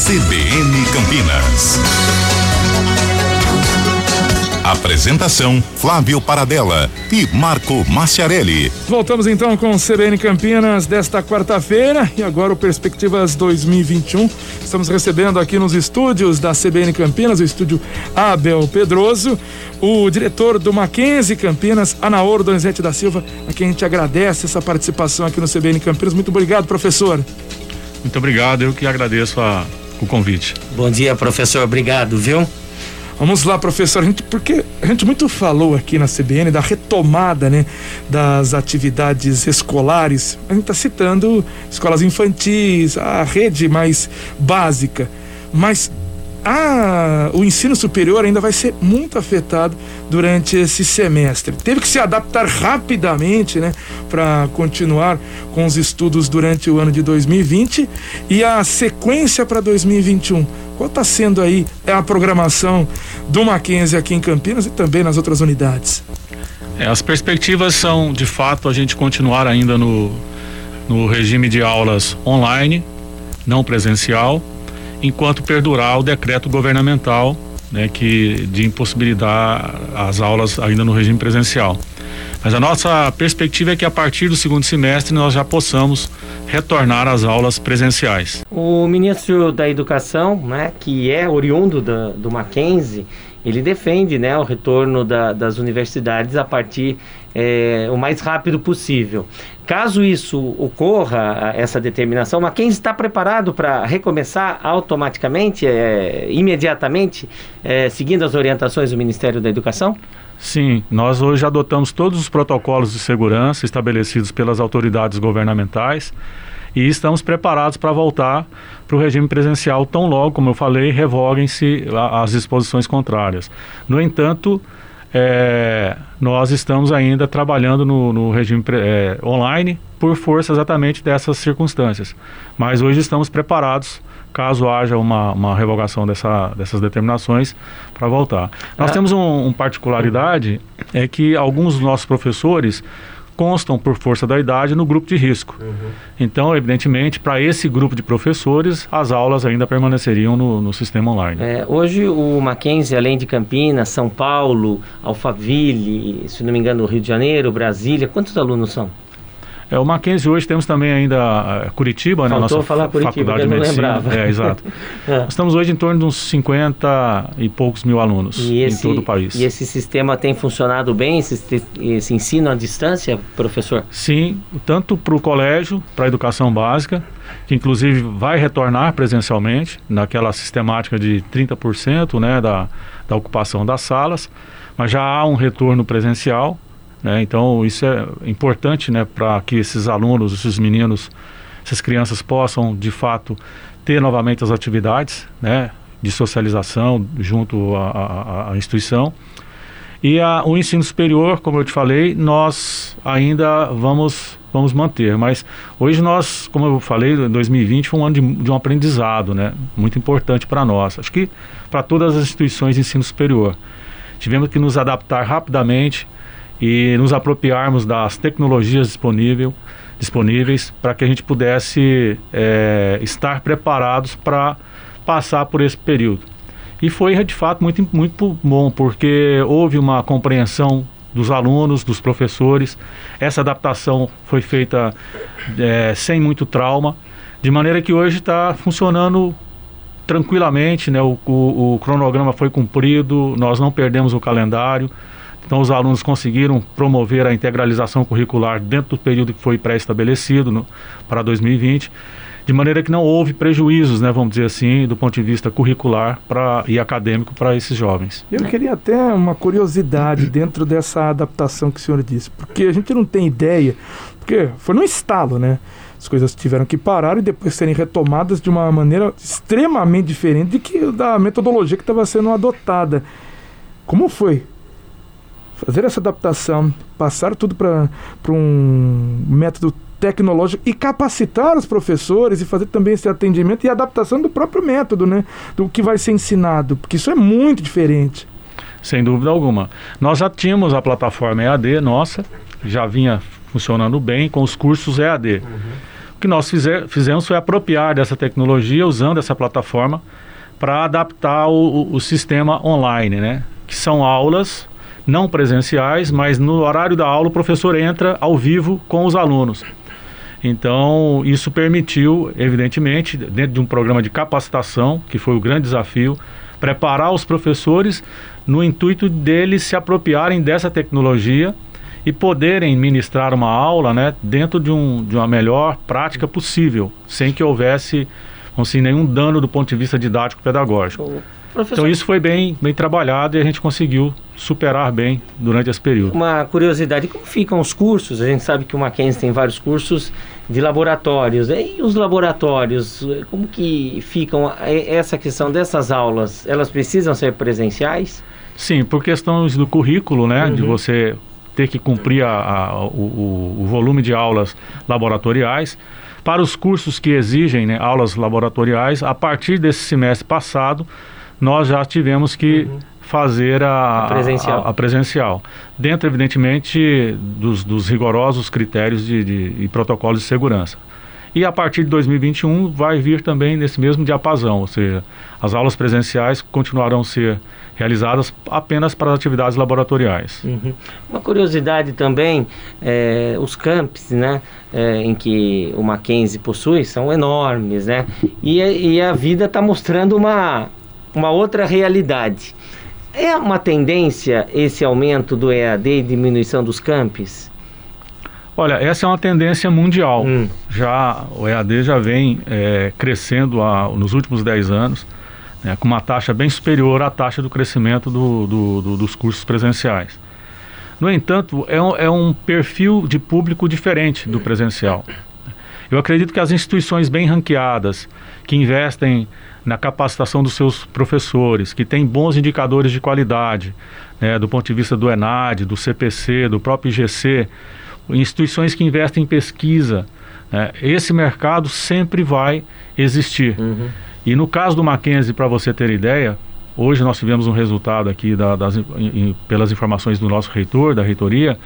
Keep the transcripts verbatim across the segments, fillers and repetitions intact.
C B N Campinas. Apresentação Flávio Paradella e Marco Maciarelli. Voltamos então com o C B N Campinas desta quarta-feira e agora o Perspectivas dois mil e vinte e um. Estamos recebendo aqui nos estúdios da C B N Campinas, o estúdio Abel Pedroso, o diretor do Mackenzie Campinas, Anaor Donizete da Silva, a quem a gente agradece essa participação aqui no C B N Campinas. Muito obrigado, professor. Muito obrigado, eu que agradeço a, o convite. Bom dia, professor, obrigado, viu? Vamos lá, professor, a gente, porque a gente muito falou aqui na C B N da retomada, né, das atividades escolares. A gente está citando escolas infantis, a rede mais básica, mas a, o ensino superior ainda vai ser muito afetado durante esse semestre. Teve que se adaptar rapidamente, né, para continuar com os estudos durante o ano de dois mil e vinte e a sequência para dois mil e vinte e um. Qual está sendo aí a programação do Mackenzie aqui em Campinas e também nas outras unidades? É, as perspectivas são, de fato, a gente continuar ainda no, no regime de aulas online, não presencial, enquanto perdurar o decreto governamental, né, que de impossibilitar as aulas ainda no regime presencial. Mas a nossa perspectiva é que a partir do segundo semestre nós já possamos retornar às aulas presenciais. O ministro da Educação, né, que é oriundo da, do Mackenzie, ele defende, né, o retorno da, das universidades a partir é, o mais rápido possível. Caso isso ocorra, essa determinação, o Mackenzie está preparado para recomeçar automaticamente, é, imediatamente, é, seguindo as orientações do Ministério da Educação? Sim, nós hoje adotamos todos os protocolos de segurança estabelecidos pelas autoridades governamentais e estamos preparados para voltar para o regime presencial tão logo, como eu falei, revoguem-se as disposições contrárias. No entanto, é, nós estamos ainda trabalhando no, no regime é, online por força exatamente dessas circunstâncias. Mas hoje estamos preparados caso haja uma, uma revogação dessa, dessas determinações para voltar. Nós ah. temos uma um particularidade, é que alguns dos nossos professores constam por força da idade no grupo de risco. Uhum. Então, evidentemente, para esse grupo de professores, as aulas ainda permaneceriam no, no sistema online. É, hoje o Mackenzie, além de Campinas, São Paulo, Alphaville, se não me engano, Rio de Janeiro, Brasília, quantos alunos são? É, o Mackenzie hoje temos também ainda uh, Curitiba, né, nossa falar Curitiba, faculdade de medicina. É, exato. é. Nós estamos hoje em torno de uns cinquenta e poucos mil alunos esse, em todo o país. E esse sistema tem funcionado bem, esse, esse ensino à distância, professor? Sim, tanto para o colégio, para a educação básica, que inclusive vai retornar presencialmente, naquela sistemática de trinta por cento, né, da, da ocupação das salas, mas já há um retorno presencial. Né? Então isso é importante, né, para que esses alunos, esses meninos, essas crianças possam de fato ter novamente as atividades, né, de socialização junto à, à, à instituição. E a, o ensino superior, como eu te falei, nós ainda vamos, vamos manter, mas hoje nós, como eu falei, dois mil e vinte foi um ano de, de um aprendizado, né, muito importante para nós, acho que para todas as instituições de ensino superior. Tivemos que nos adaptar rapidamente e nos apropriarmos das tecnologias disponível, disponíveis para que a gente pudesse é, estar preparados para passar por esse período. E foi de fato muito, muito bom, porque houve uma compreensão dos alunos, dos professores, essa adaptação foi feita é, sem muito trauma, de maneira que hoje está funcionando tranquilamente, né? o, o, o cronograma foi cumprido, nós não perdemos o calendário. Então os alunos conseguiram promover a integralização curricular dentro do período que foi pré-estabelecido no, para dois mil e vinte, de maneira que não houve prejuízos, né, vamos dizer assim, do ponto de vista curricular pra, e acadêmico para esses jovens. Eu queria até uma curiosidade dentro dessa adaptação que o senhor disse, porque a gente não tem ideia, porque foi no estalo, né? As coisas tiveram que parar e depois serem retomadas de uma maneira extremamente diferente de que, da metodologia que estava sendo adotada. Como foi fazer essa adaptação, passar tudo para um método tecnológico e capacitar os professores e fazer também esse atendimento e adaptação do próprio método, né? Do que vai ser ensinado, porque isso é muito diferente. Sem dúvida alguma. Nós já tínhamos a plataforma E A D nossa, já vinha funcionando bem com os cursos E A D. Uhum. O que nós fizer, fizemos foi apropriar dessa tecnologia, usando essa plataforma, para adaptar o, o sistema online, né? Que são aulas não presenciais, mas no horário da aula o professor entra ao vivo com os alunos. Então, isso permitiu, evidentemente, dentro de um programa de capacitação, que foi o grande desafio, preparar os professores no intuito deles se apropriarem dessa tecnologia e poderem ministrar uma aula, né, dentro de, um, de uma melhor prática possível, sem que houvesse, assim, nenhum dano do ponto de vista didático-pedagógico. Professor, então isso foi bem, bem trabalhado e a gente conseguiu superar bem durante esse período. Uma curiosidade, como ficam os cursos? A gente sabe que o Mackenzie tem vários cursos de laboratórios. E os laboratórios, como que ficam essa questão dessas aulas? Elas precisam ser presenciais? Sim, por questões do currículo, né? Uhum. De você ter que cumprir a, a, o, o volume de aulas laboratoriais. Para os cursos que exigem, né, aulas laboratoriais, a partir desse semestre passado, nós já tivemos que uhum. fazer a, a, presencial. A, a presencial. Dentro, evidentemente, dos, dos rigorosos critérios de, de, e protocolos de segurança. E a partir de dois mil e vinte e um vai vir também nesse mesmo diapasão, ou seja, as aulas presenciais continuarão a ser realizadas apenas para as atividades laboratoriais. Uhum. Uma curiosidade também, é, os campos, né, é, em que o Mackenzie possui são enormes, né, e, e a vida está mostrando uma... uma outra realidade. É uma tendência esse aumento do E A D e diminuição dos campos? Olha, essa é uma tendência mundial. Hum. Já, o E A D já vem é, crescendo a, nos últimos dez anos, né, com uma taxa bem superior à taxa do crescimento do, do, do, dos cursos presenciais. No entanto, é um, é um perfil de público diferente do presencial. Eu acredito que as instituições bem ranqueadas, que investem na capacitação dos seus professores, que têm bons indicadores de qualidade, né, do ponto de vista do ENAD, do C P C, do próprio I G C, instituições que investem em pesquisa, né, esse mercado sempre vai existir. Uhum. E no caso do Mackenzie, para você ter ideia, hoje nós tivemos um resultado aqui da, das, in, pelas informações do nosso reitor, da reitoria.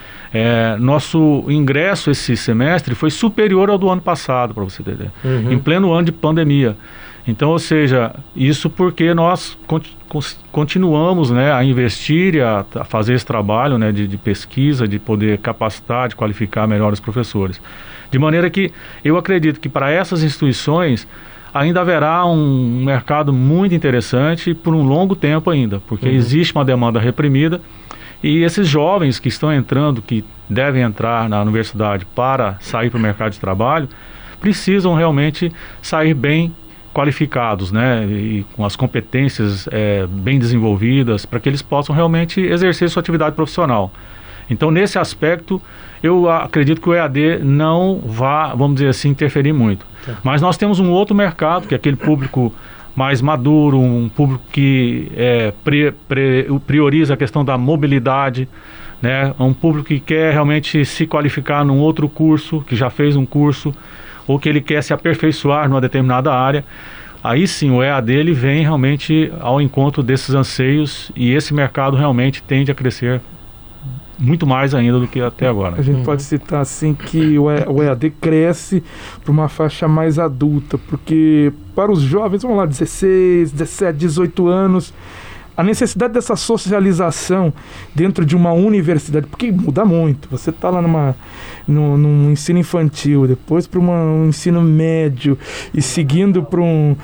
É, nosso ingresso esse semestre foi superior ao do ano passado, para você ter ideia, uhum. em pleno ano de pandemia. Então, ou seja, isso porque nós continuamos, né, a investir e a, a fazer esse trabalho, né, de, de pesquisa, de poder capacitar, de qualificar melhor os professores. De maneira que eu acredito que para essas instituições ainda haverá um mercado muito interessante por um longo tempo ainda, porque uhum. existe uma demanda reprimida. E esses jovens que estão entrando, que devem entrar na universidade para sair para o mercado de trabalho, precisam realmente sair bem qualificados, né, e com as competências é, bem desenvolvidas, para que eles possam realmente exercer sua atividade profissional. Então, nesse aspecto, eu acredito que o E A D não vá, vamos dizer assim, interferir muito. Tá. Mas nós temos um outro mercado, que é aquele público mais maduro, um público que é, pre, pre, prioriza a questão da mobilidade, né? Um público que quer realmente se qualificar num outro curso, que já fez um curso, ou que ele quer se aperfeiçoar numa determinada área. Aí sim, o E A D ele vem realmente ao encontro desses anseios e esse mercado realmente tende a crescer muito mais ainda do que até agora. A gente uhum. pode citar assim que o E A D cresce para uma faixa mais adulta, porque para os jovens, vamos lá, dezesseis, dezessete, dezoito anos, a necessidade dessa socialização dentro de uma universidade, porque muda muito. Você está lá numa, no, num ensino infantil, depois para um ensino médio e seguindo para um,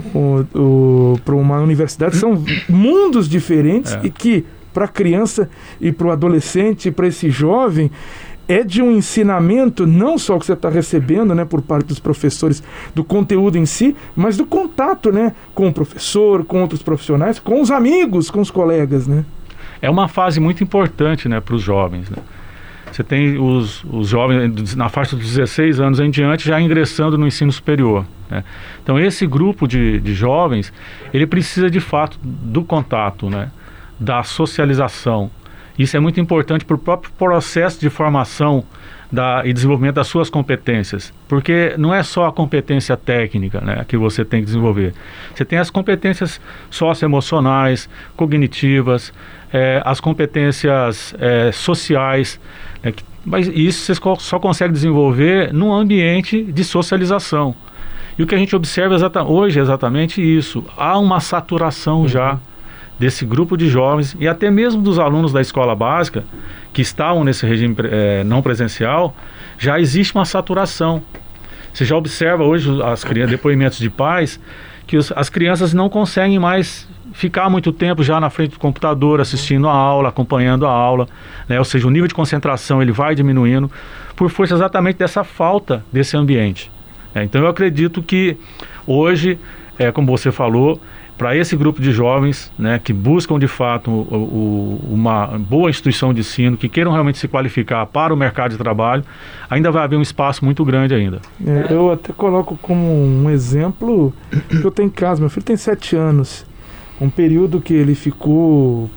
um, um, uma universidade, são mundos diferentes é. e que para a criança e para o adolescente e para esse jovem é de um ensinamento, não só o que você está recebendo, né, por parte dos professores, do conteúdo em si, mas do contato, né, com o professor, com outros profissionais, com os amigos, com os colegas, né? É uma fase muito importante, né, para os jovens, né? Você tem os, os jovens na faixa dos dezesseis anos em diante já ingressando no ensino superior, né? Então esse grupo de, de jovens, ele precisa de fato do contato, né, da socialização. Isso é muito importante para o próprio processo de formação da, e desenvolvimento das suas competências, porque não é só a competência técnica, né, que você tem que desenvolver. Você tem as competências socioemocionais, cognitivas, é, as competências é, sociais, né, que, mas isso você só consegue desenvolver num ambiente de socialização. E o que a gente observa exata, hoje é exatamente isso. Há uma saturação uhum. já desse grupo de jovens e até mesmo dos alunos da escola básica que estavam nesse regime é, não presencial, já existe uma saturação. Você já observa hoje as depoimentos de pais que os, as crianças não conseguem mais ficar muito tempo já na frente do computador, assistindo a aula, acompanhando a aula, né? Ou seja, o nível de concentração ele vai diminuindo por força exatamente dessa falta desse ambiente. É, então eu acredito que hoje, é, como você falou, para esse grupo de jovens, né, que buscam de fato o, o, uma boa instituição de ensino, que queiram realmente se qualificar para o mercado de trabalho, ainda vai haver um espaço muito grande ainda. É, eu até coloco como um exemplo que eu tenho em casa. Meu filho tem sete anos. Um período que ele ficou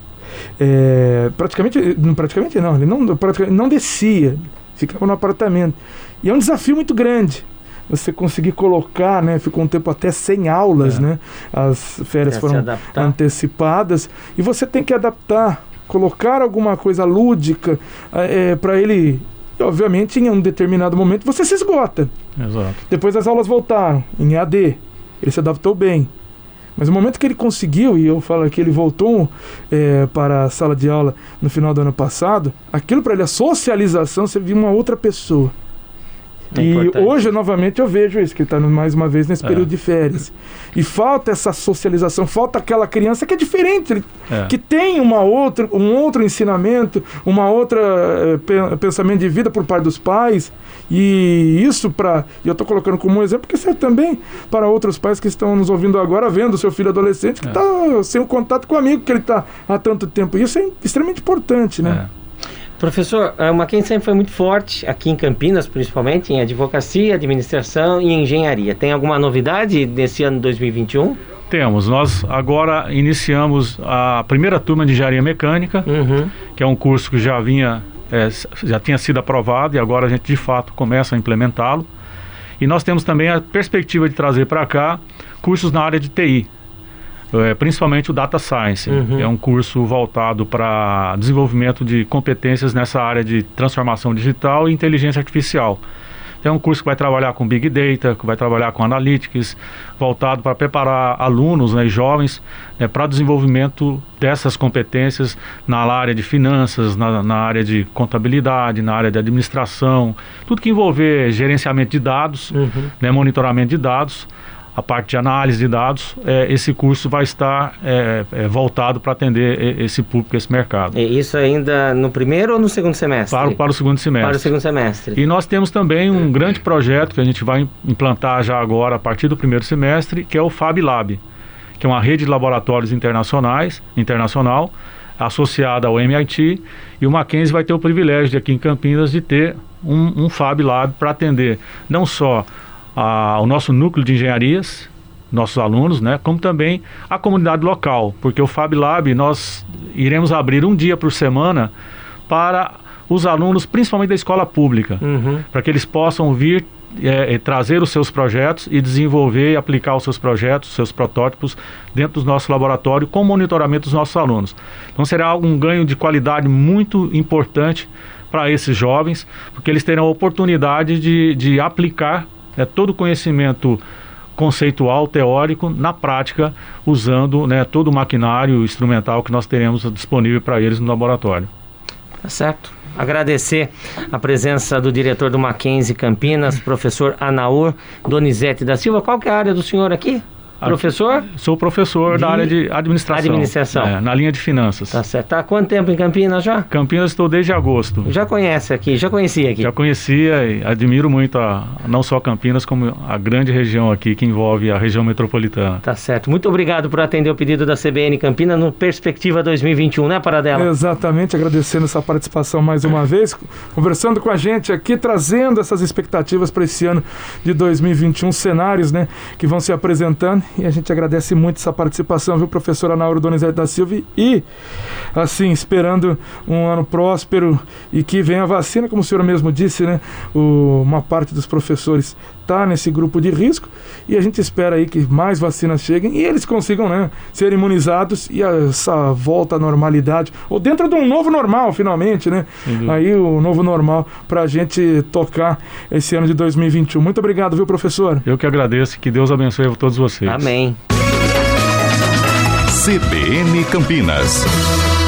é, praticamente, praticamente não, ele não, praticamente não descia, ficava no apartamento. E é um desafio muito grande você conseguir colocar, né? Ficou um tempo até sem aulas, é. né? As férias é, foram antecipadas e você tem que adaptar, colocar alguma coisa lúdica é, para ele. E, obviamente, em um determinado momento você se esgota. Exato. Depois as aulas voltaram em E A D, ele se adaptou bem. Mas no momento que ele conseguiu, e eu falo que ele voltou é, para a sala de aula no final do ano passado, aquilo para ele, a socialização, você viu uma outra pessoa. É e importante. Hoje, novamente, eu vejo isso, que ele está mais uma vez nesse é. período de férias. E falta essa socialização, falta aquela criança que é diferente, é. que tem uma outra, um outro ensinamento, uma outra é, pensamento de vida por parte dos pais. E isso para, e eu estou colocando como um exemplo, porque serve também para outros pais que estão nos ouvindo agora, vendo o seu filho adolescente que está é. sem o contato com o amigo que ele está há tanto tempo. Isso é extremamente importante, né? É. Professor, o Mackenzie sempre foi muito forte, aqui em Campinas principalmente, em advocacia, administração e engenharia. Tem alguma novidade nesse ano dois mil e vinte e um? Temos. Nós agora iniciamos a primeira turma de engenharia mecânica, uhum. que é um curso que já vinha, é, já tinha sido aprovado e agora a gente de fato começa a implementá-lo. E nós temos também a perspectiva de trazer para cá cursos na área de T I. É, principalmente o Data Science, uhum. é um curso voltado para desenvolvimento de competências nessa área de transformação digital e inteligência artificial. É um curso que vai trabalhar com Big Data, que vai trabalhar com Analytics, voltado para preparar alunos, né, jovens, né, para desenvolvimento dessas competências na área de finanças, na, na área de contabilidade, na área de administração, tudo que envolver gerenciamento de dados, uhum. né, monitoramento de dados. A parte de análise de dados, é, esse curso vai estar é, é, voltado para atender esse público, esse mercado. E isso ainda no primeiro ou no segundo semestre? Para, para o segundo semestre. Para o segundo semestre. E nós temos também um grande projeto que a gente vai implantar já agora, a partir do primeiro semestre, que é o Fab Lab, que é uma rede de laboratórios internacionais, internacional, associada ao M I T, e o Mackenzie vai ter o privilégio de aqui em Campinas de ter um, um Fab Lab para atender não só A, o nosso núcleo de engenharias, nossos alunos, né, como também a comunidade local, porque o Fab Lab nós iremos abrir um dia por semana para os alunos, principalmente da escola pública, uhum. para que eles possam vir é, trazer os seus projetos e desenvolver e aplicar os seus projetos, os seus protótipos dentro do nosso laboratório com monitoramento dos nossos alunos. Então será um ganho de qualidade muito importante para esses jovens, porque eles terão a oportunidade de, de aplicar É, todo o conhecimento conceitual, teórico, na prática, usando, né, todo o maquinário instrumental que nós teremos disponível para eles no laboratório. Tá certo. Agradecer a presença do diretor do Mackenzie Campinas, professor Anaur Donizete da Silva. Qual que é a área do senhor aqui? Professor? Sou professor de... da área de administração. Administração. É, na linha de finanças. Tá certo. Tá há quanto tempo em Campinas já? Campinas estou desde agosto. Já conhece aqui? Já conhecia aqui? Já conhecia e admiro muito a, não só Campinas, como a grande região aqui que envolve a região metropolitana. Tá certo. Muito obrigado por atender o pedido da C B N Campinas no Perspectiva dois mil e vinte e um, né, Paradela? Exatamente. Agradecendo essa participação mais uma vez, conversando com a gente aqui, trazendo essas expectativas para esse ano de dois mil e vinte e um, cenários, né, que vão se apresentando. e a gente agradece muito essa participação, viu, professora Anauro Donizete da Silva, e assim, esperando um ano próspero e que venha a vacina, como o senhor mesmo disse, né, o, uma parte dos professores está nesse grupo de risco, e a gente espera aí que mais vacinas cheguem e eles consigam, né, ser imunizados e essa volta à normalidade, ou dentro de um novo normal, finalmente, né, uhum. aí o novo normal para a gente tocar esse ano de dois mil e vinte e um. Muito obrigado, viu, professor? Eu que agradeço, que Deus abençoe a todos vocês. Amém. C B N Campinas.